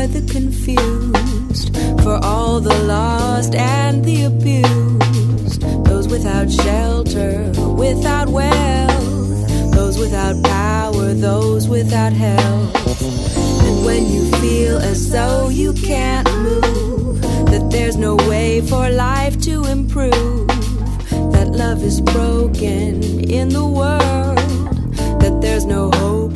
the confused, for all the lost and the abused, those without shelter, without wealth, those without power, those without health. And when you feel as though you can't move, that there's no way for life to improve, that love is broken in the world, that there's no hope